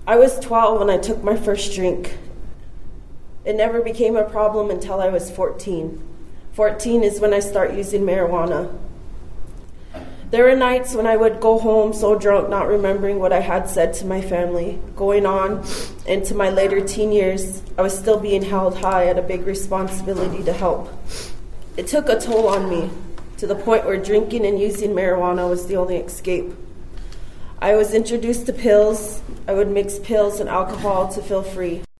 I was 12 when I took my first drink. It never became a problem until I was 14. 14 is when I start using marijuana. There were nights when I would go home so drunk, not remembering what I had said to my family. Going on into my later teen years, I was still being held high at a big responsibility to help. It took a toll on me, to the point where drinking and using marijuana was the only escape. I was introduced to pills. I would mix pills and alcohol to feel free.